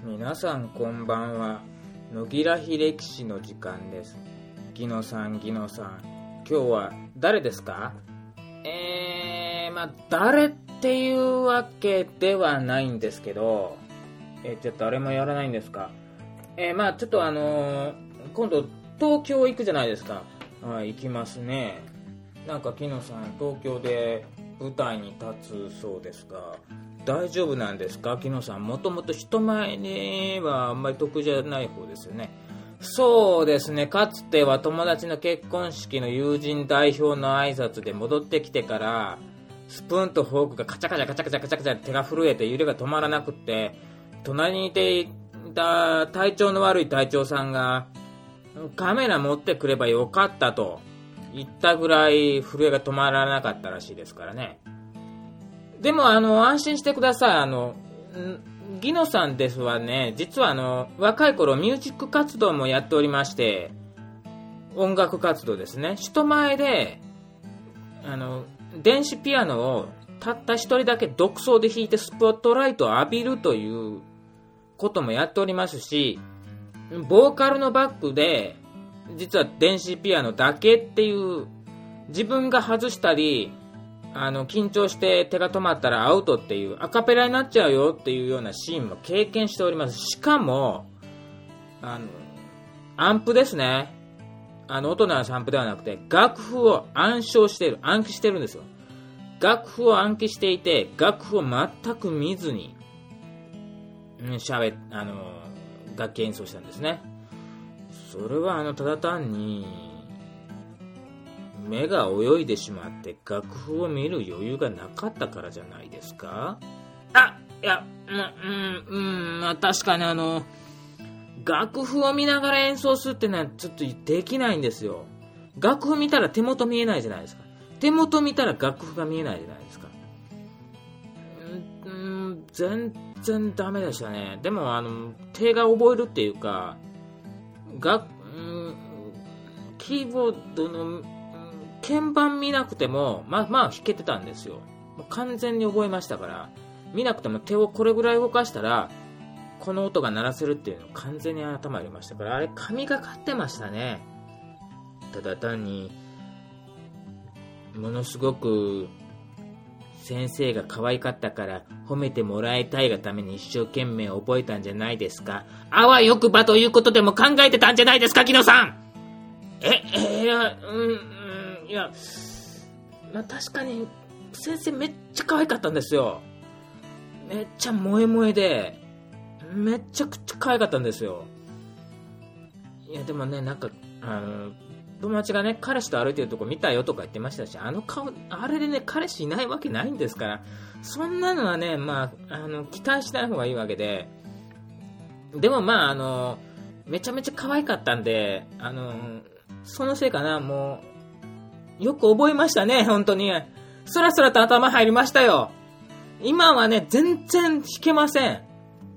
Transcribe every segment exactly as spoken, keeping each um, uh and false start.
皆さんこんばんは。野木らひ歴史の時間です。ギノさん、ギノさん、今日は誰ですか？えー、まあ誰っていうわけではないんですけど、えー、ちょっと誰もやらないんですか？えー、まあちょっとあのー、今度東京行くじゃないですか。はい、行きますね。なんかギノさん東京で舞台に立つそうですが、大丈夫なんですか？木野さん、もともと人前にはあんまり得じゃない方ですよね。そうですね、かつては友達の結婚式の友人代表の挨拶で戻ってきてからスプーンとフォークがカチャカチャカチャカチャカチャカチャ手が震えて揺れが止まらなくって、隣にいていた体調の悪い隊長さんがカメラ持ってくればよかったと言ったぐらい震えが止まらなかったらしいですからね。でもあの安心してください。あのギノさんですはね、実はあの若い頃ミュージック活動もやっておりまして、音楽活動ですね。人前であの電子ピアノをたった一人だけ独奏で弾いてスポットライトを浴びるということもやっておりますし、ボーカルのバックで実は電子ピアノだけっていう、自分が外したりあの緊張して手が止まったらアウトっていうアカペラになっちゃうよっていうようなシーンも経験しております。しかもあのアンプですね、あの音のアンプではなくて楽譜を暗唱している、暗記してるんですよ。楽譜を暗記していて楽譜を全く見ずに、うん、しゃべあの楽器演奏したんですね。それはあのただ単に目が泳いでしまって楽譜を見る余裕がなかったからじゃないですか？あ、いや、うん、うん、まあ確かにあの楽譜を見ながら演奏するってのはちょっとできないんですよ。楽譜見たら手元見えないじゃないですか。手元見たら楽譜が見えないじゃないですか。うん、全然ダメでしたね。でもあの手が覚えるっていうか、楽、うん、キーボードの鍵盤見なくてもまあまあ弾けてたんですよ。もう完全に覚えましたから、見なくても手をこれぐらい動かしたらこの音が鳴らせるっていうのを完全に頭にありましたから、あれ神がかってましたね。ただ単にものすごく先生が可愛かったから褒めてもらいたいがために一生懸命覚えたんじゃないですか？あわよくばということでも考えてたんじゃないですか、木野さん。ええいやうんいや、まあ、確かに先生めっちゃ可愛かったんですよ。めっちゃ萌え萌えでめっちゃくちゃ可愛かったんですよ。いやでもね、なんかあの友達がね彼氏と歩いてるとこ見たよとか言ってましたし、あの顔あれでね彼氏いないわけないんですから、そんなのはね、まあ、あの期待しない方がいいわけで。でもまああのめちゃめちゃ可愛かったんで、あのそのせいかな、もうよく覚えましたね。本当にスラスラと頭入りましたよ。今はね全然弾けません。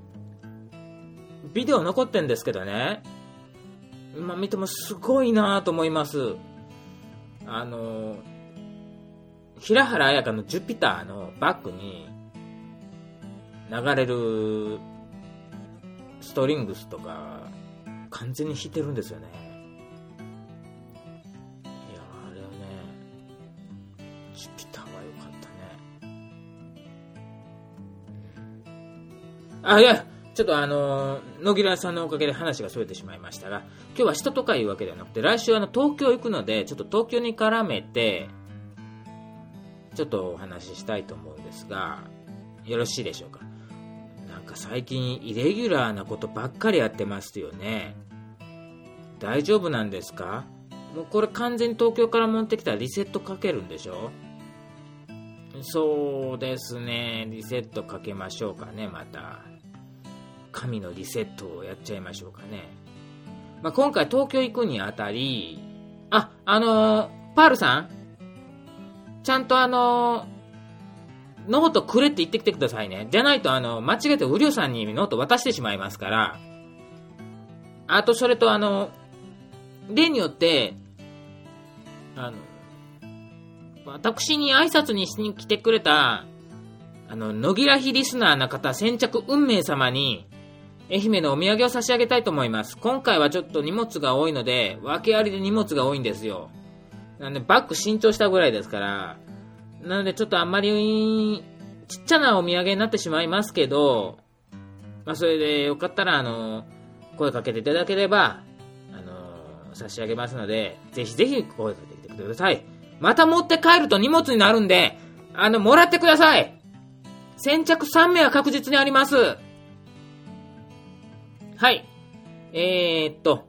ビデオ残ってんですけどね、今見てもすごいなと思います。あの平原綾香のジュピターのバックに流れるストリングスとか完全に弾いてるんですよね。ジュピターは良かったね。あ、いや、ちょっとあの野木らさんのおかげで話がそれてしまいましたが、今日は人とかいうわけではなくて、来週あの東京行くので、ちょっと東京に絡めてちょっとお話ししたいと思うんですが、よろしいでしょうか？なんか最近イレギュラーなことばっかりやってますよね。大丈夫なんですか？もうこれ完全に東京から持ってきたらリセットかけるんでしょ？そうですね、リセットかけましょうかね。また神のリセットをやっちゃいましょうかね。まあ、今回東京行くにあたり、あ、あのー、パールさんちゃんとあのー、ノートくれって言ってきてくださいね。じゃないとあの間違えてウリョさんにノート渡してしまいますから。あとそれとあの例によってあの私に挨拶にしに来てくれたあの野木らひリスナーの方、先着運命様に愛媛のお土産を差し上げたいと思います。今回はちょっと荷物が多いので、訳ありで荷物が多いんですよ。なのでバッグ新調したぐらいですから、なのでちょっとあんまりちっちゃなお土産になってしまいますけど、まあそれでよかったらあの声かけていただければあの差し上げますので、ぜひぜひ声かけてきてください。また持って帰ると荷物になるんで、あのもらってください。先着さんめいは確実にあります。はい。えーっと。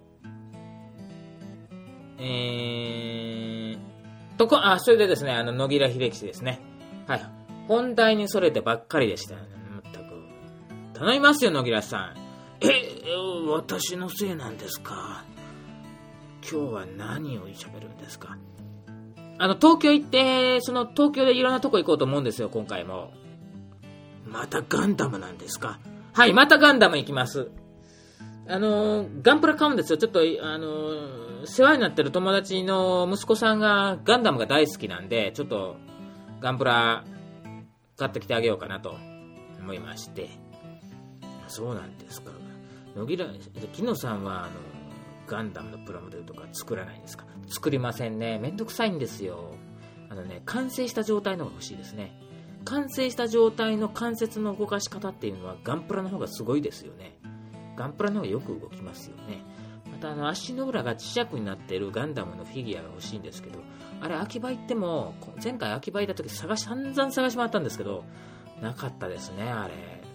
えーとこ、あ、それでですね、あの、野木良秀吉ですね。はい。本題にそれてばっかりでしたよね。全く。頼みますよ、野木良さん。え、私のせいなんですか。今日は何を喋るんですか。あの、東京行って、その東京でいろんなとこ行こうと思うんですよ、今回も。またガンダムなんですか。はい、またガンダム行きます。あのー、ガンプラ買うんですよ。ちょっと、あのー、世話になってる友達の息子さんがガンダムが大好きなんで、ちょっとガンプラ買ってきてあげようかなと思いまして。そうなんですか。野木ら、木野さんは、あの、ガンダムのプラモデルとか作らないんですか。作りませんね。めんどくさいんですよ。あのね、完成した状態の方が欲しいですね。完成した状態の関節の動かし方っていうのはガンプラの方がすごいですよね。ガンプラの方がよく動きますよね。またあの足の裏が磁石になっているガンダムのフィギュアが欲しいんですけど、あれ秋葉行っても、前回秋葉行った時探し散々探し回ったんですけど、なかったですね。あれ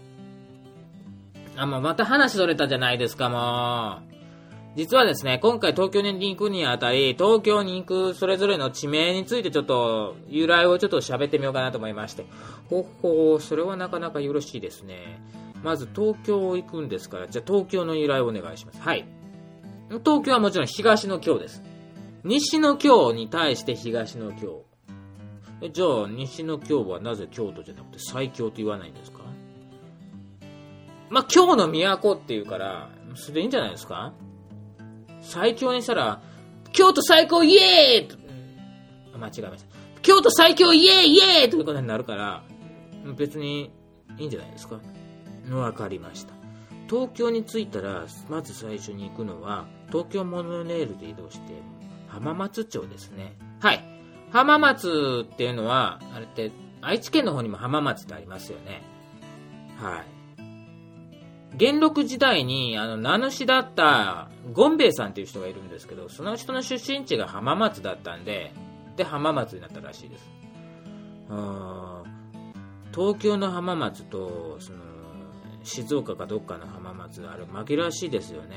あ、もうまた話それたじゃないですか。もう実はですね、今回東京に行くにあたり、東京に行くそれぞれの地名についてちょっと由来をちょっと喋ってみようかなと思いまして。ほほう、それはなかなかよろしいですね。まず東京行くんですから、じゃあ東京の由来をお願いします。はい。東京はもちろん東の京です。西の京に対して東の京。えじゃあ西の京はなぜ京都じゃなくて最京と言わないんですか。まあ、京の都っていうから、それでいいんじゃないですか。最強にしたら、京都最高イエーイと、あ、間違えました。京都最強イエーイイエーイということになるから、別にいいんじゃないですか。わかりました。東京に着いたら、まず最初に行くのは、東京モノレールで移動して、浜松町ですね。はい。浜松っていうのは、あれって、愛知県の方にも浜松ってありますよね。はい。元禄時代にあの名主だった権兵衛さんっていう人がいるんですけど、その人の出身地が浜松だったんで、で浜松になったらしいです。あ、東京の浜松とその静岡かどっかの浜松、あれ紛らわしいですよね。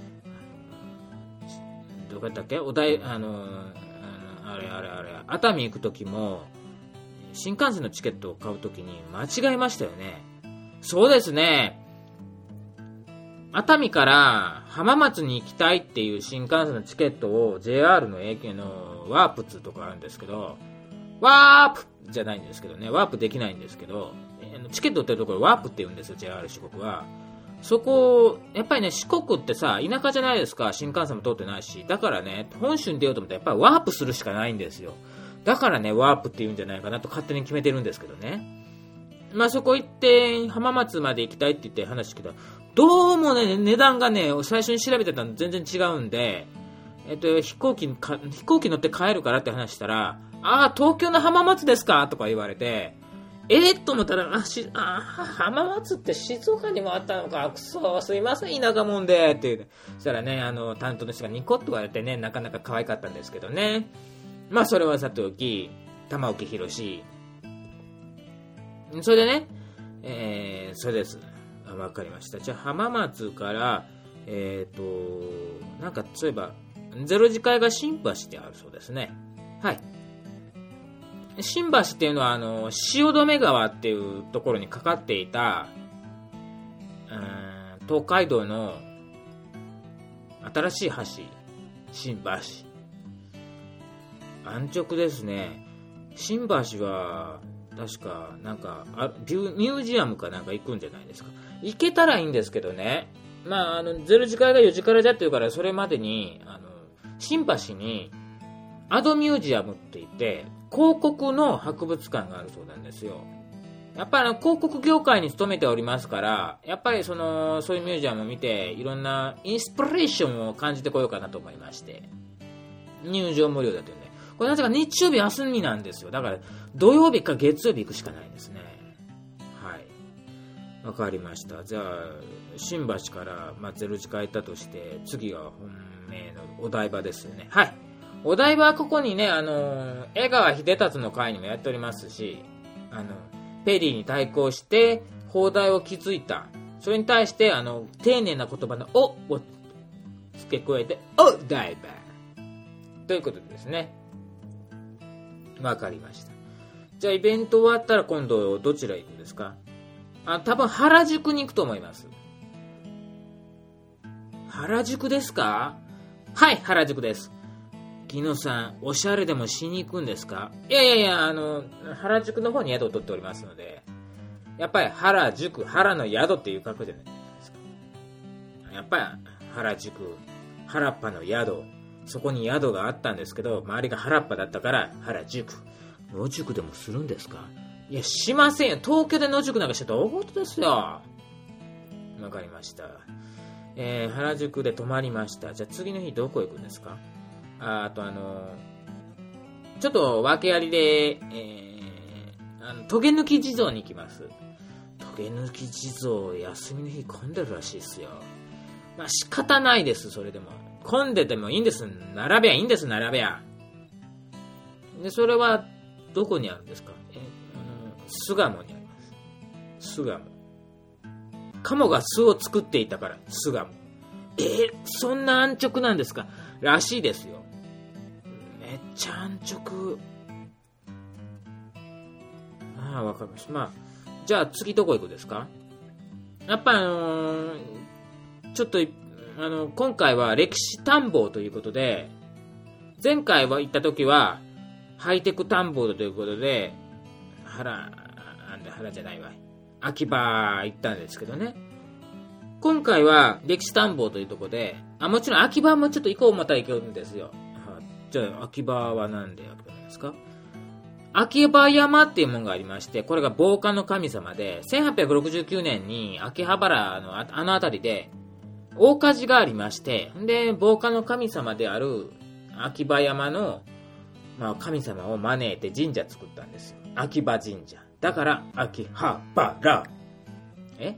どこやったっけ、お題、あのあれあれあれ熱海行く時も新幹線のチケットを買う時に間違えましたよね。そうですね。熱海から浜松に行きたいっていう新幹線のチケットを ジェイアール の駅のワープツとかあるんですけど、ワープじゃないんですけどね、ワープできないんですけど、チケット売ってるところワープって言うんですよ、 ジェイアール 四国は。そこやっぱりね、四国ってさ田舎じゃないですか。新幹線も通ってないし、だからね、本州に出ようと思ったらやっぱりワープするしかないんですよ。だからね、ワープって言うんじゃないかなと勝手に決めてるんですけどね。まあそこ行って浜松まで行きたいって言って話聞いたら、どうもね、値段がね、最初に調べてたの全然違うんで、えっと、飛行機か、飛行機乗って帰るからって話したら、ああ、東京の浜松ですかとか言われて、えー、っと思ったら、あ、し、あ、浜松って静岡にもあったのか、くそ、すいません、田舎もんで、って言う。そしたらね、あの、担当の人がニコッと言われてね、なかなか可愛かったんですけどね。まあ、それはさておき、玉置宏。それでね、えー、それです。わかりました。じゃあ浜松からえっ、ー、となんかそういえばゼロ次会が新橋ってあるそうですね。はい。新橋っていうのはあの汐留川っていうところにかかっていた、うん、東海道の新しい橋、新橋。安直ですね。新橋は確かなんかミュージアムかなんか行くんじゃないですか。行けたらいいんですけどね。まああのゼロ次会がよじからじゃっていうから、それまでにあの新橋にアドミュージアムって言って広告の博物館があるそうなんですよ。 やっぱりあの広告業界に勤めておりますから、やっぱりそのそういうミュージアムを見ていろんなインスピレーションを感じてこようかなと思いまして、入場無料だというね。これなぜか日曜日休みなんですよ。だから土曜日か月曜日行くしかないんですね。はい、わかりました。じゃあ新橋から松江路帰ったとして、次は本命のお台場ですよね。はい、お台場はここにね、あの江川秀達の会にもやっておりますし、あのペリーに対抗して砲台を築いた。それに対してあの丁寧な言葉の「お」を付け加えて「お台場」ということでですね。わかりました。じゃあイベント終わったら今度どちら行くんですか？あ、多分原宿に行くと思います。原宿ですか？はい、原宿です。木野さん、おしゃれでもしに行くんですか？いやいやいや、あの原宿の方に宿を取っておりますので、やっぱり原宿、原の宿っていう格好じゃないですか。やっぱり原宿、原っぱの宿、そこに宿があったんですけど、周りが原っぱだったから原宿。野宿でもするんですか？いや、しませんよ。東京で野宿なんかしてたら大事ですよ。わかりました。えー、原宿で泊まりました。じゃあ次の日どこ行くんですか？あ, あとあのちょっと訳ありで、えー、あのトゲ抜き地蔵に行きます。トゲ抜き地蔵休みの日混んでるらしいですよ。まあ仕方ないです。それでも混んでてもいいんです。並べやいいんです。並べやで、それはどこにあるんですか？えあの巣鴨にあります。巣鴨。鴨が巣を作っていたから巣鴨。えー、そんな安直なんですか？らしいですよ。めっちゃ安直。ああ、わかりました。まあ、じゃあ次どこ行くですか？やっぱあのー、ちょっと、あの、今回は歴史探訪ということで、前回は行った時は、ハイテク探訪ということで、原、なんだ、原じゃないわ。秋葉行ったんですけどね。今回は歴史探訪というところで、あ、もちろん秋葉もちょっと行こう思ったら行けるんですよ。じゃあ秋葉はなんで秋葉なんですか？秋葉山っていうものがありまして、これが防火の神様で、せんはっぴゃくろくじゅうきゅうねんに秋葉原の あ, あの辺りで大火事がありまして、で防火の神様である秋葉山の、まあ、神様を招いて神社作ったんですよ。秋葉神社。だから秋葉原。え？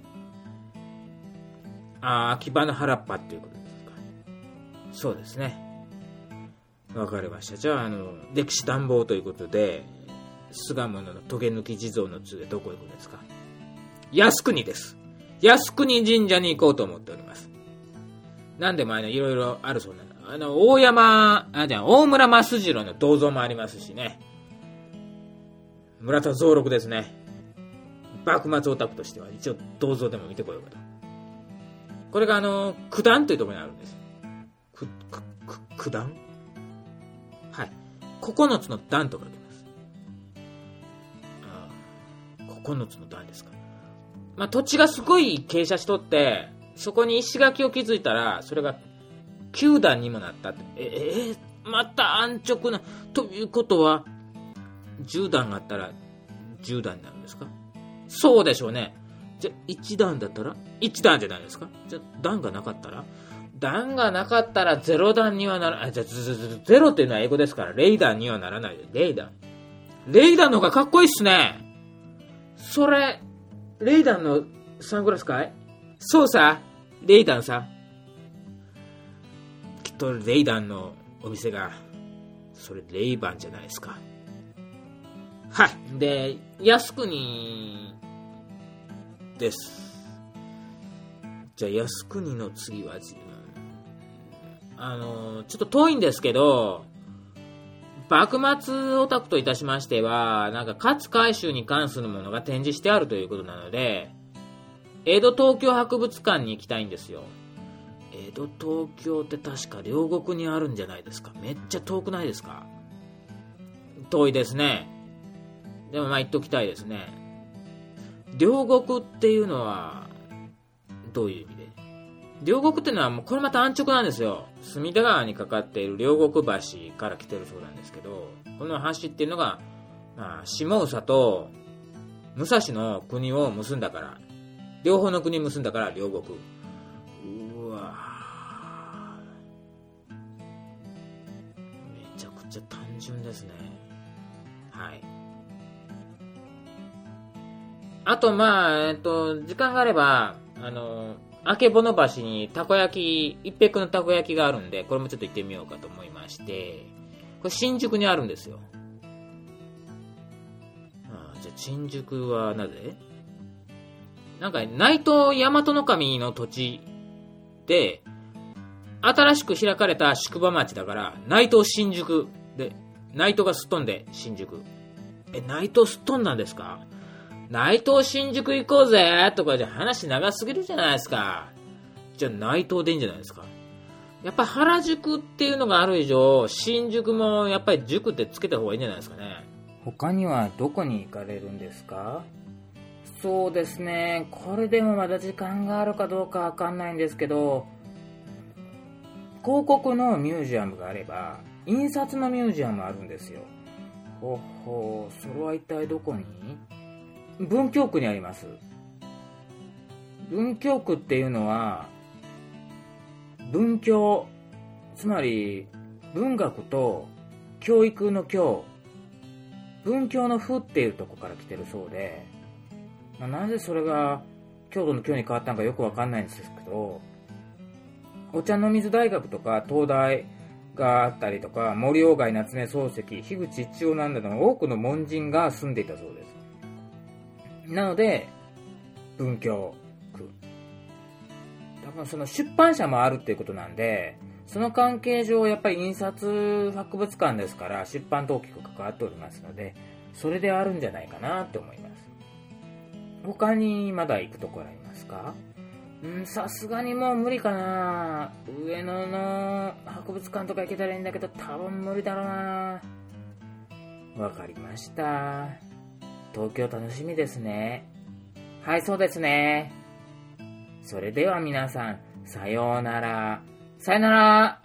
あ、秋葉の原っぱっていうことですか？そうですね。わかりました。じゃあ、あの歴史探訪ということで、巣鴨のトゲ抜き地蔵の地でどこ行くんですか？靖国です。靖国神社に行こうと思っております。なんでもあのいろいろあるそうなの。あの大山、あじゃあ大村益次郎の銅像もありますしね。村田蔵六ですね。幕末オタクとしては一応銅像でも見てこようかと。これがあの九段というところにあるんです。く、く、く、九段？はい。九つの段と書きます。ああ、九つの段ですか。まあ土地がすごい傾斜しとって、そこに石垣を築いたら、それが九段にもなったって。ええー、また安直な。ということは、十段があったら十段になるんですか？そうでしょうね。じゃあ一段だったら一段じゃないですか？じゃあ段がなかったら段がなかったらゼロ段にはならない。じゃあゼロっていうのは英語ですからレイ段にはならないで。レイ段。レイ段の方がかっこいいっすね。それレイ段のサングラスかい？そうさ、レイダンさ。きっとレイダンのお店が、それレイバンじゃないですか。はい。で、靖国です。じゃあ靖国の次は、あの、ちょっと遠いんですけど、幕末オタクといたしましては、なんか勝海舟に関するものが展示してあるということなので、江戸東京博物館に行きたいんですよ。江戸東京って確か両国にあるんじゃないですか。めっちゃ遠くないですか？遠いですね。でもまあ行っときたいですね。両国っていうのはどういう意味で？両国っていうのはもうこれまた安直なんですよ。隅田川にかかっている両国橋から来てるそうなんですけど、この橋っていうのが、まあ、下総と武蔵の国を結んだから。両方の国結んだから両国。うわめちゃくちゃ単純ですね。はい。あと、まあ、えっと、時間があれば、あの、あけぼの橋にたこ焼き、一泊のたこ焼きがあるんで、これもちょっと行ってみようかと思いまして、これ新宿にあるんですよ。ああ、じゃあ新宿はなぜ？なんか、内藤大和守の土地で、新しく開かれた宿場町だから、内藤新宿で、内藤がすっ飛んで新宿。え、内藤すっ飛んだんですか？内藤新宿行こうぜとかじゃ話長すぎるじゃないですか。じゃあ内藤でいいんじゃないですか。やっぱ原宿っていうのがある以上、新宿もやっぱり塾ってつけた方がいいんじゃないですかね。他にはどこに行かれるんですか？そうですね、これでもまだ時間があるかどうかわかんないんですけど、広告のミュージアムがあれば、印刷のミュージアムあるんですよ。ほほう、それは一体どこに？文京区にあります。文京区っていうのは文教、つまり文学と教育の教、文教の府っていうとこから来てるそうで、まあ、なぜそれが京都の京に変わったのかよくわかんないんですけど、お茶の水大学とか東大があったりとか、森鴎外、夏目漱石、樋口一葉などの多くの門人が住んでいたそうです。なので文京区、多分その出版社もあるっていうことなんで、その関係上やっぱり印刷博物館ですから出版と大きく関わっておりますので、それであるんじゃないかなと思います。他にまだ行くところありますか？うん、さすがにもう無理かな。上野の博物館とか行けたらいいんだけど多分無理だろうな。わかりました。東京楽しみですね。はい、そうですね。それでは皆さん、さようなら。さようなら。